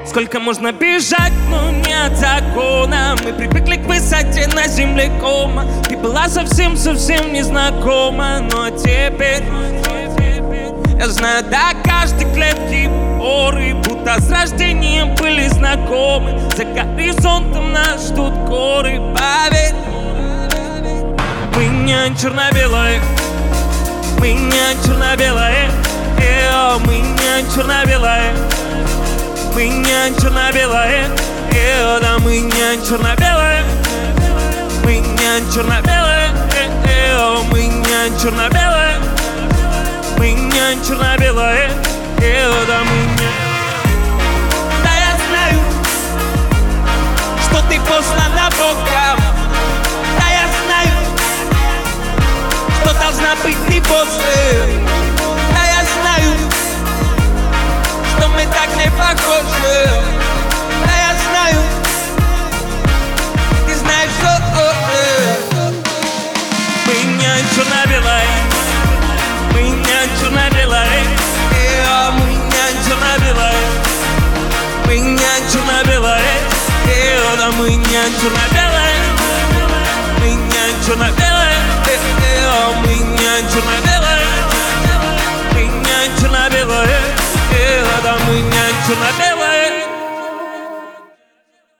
Сколько можно бежать, но нет закона. Мы привыкли к высоте на земле кома. Ты была совсем-совсем незнакома, но теперь я знаю до каждой клетки поры, будто с рождением были знакомы. За горизонтом нас ждут горы, поверь. Мы не черно-белые, мы не черно-белые, мы не черно-белые, мы не черно-белые, да мы не черно-белые, мы не черно-белые, мы не черно-белые, мы не черно-белые, да мы не. Да я знаю, что ты послана Богом. Да я знаю, что должна быть ты после. Да я знаю, что мы так не похожи. Да я знаю, ты знаешь, что мы не черно-белые, мы не черно-белые, мы не черно-белые, мы не черно-белые, да мы не черно-белые, мы не черно-белые.